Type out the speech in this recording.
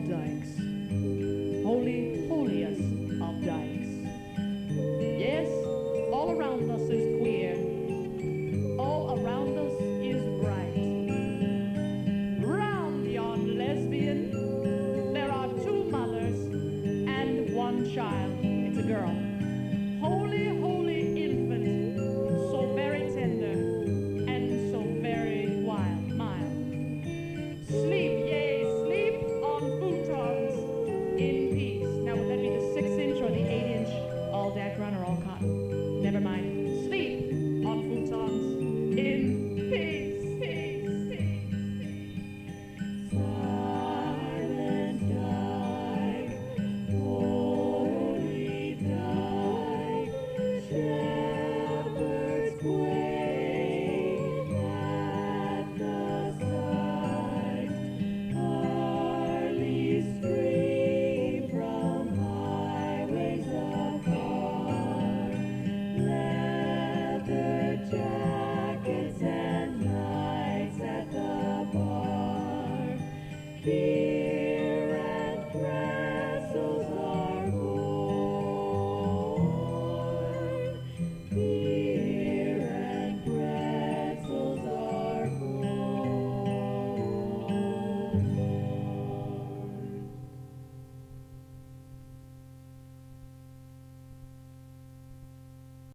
dykes. Holy, holiest of dykes. Yes, all around us is queer. All around us is bright. Round yon lesbian, there are two mothers and one child. It's a girl. Holy, holy infant, so very tender and so very mild. Sleep, yea, sleep on futons in peace. Now, would that be the 6-inch or the 8-inch? All Dacron or all cotton? Never mind. Sleep on futons in peace. Silent night, holy night, shepherds quake at the sight. Harleys scream from highways afar. Leather jackets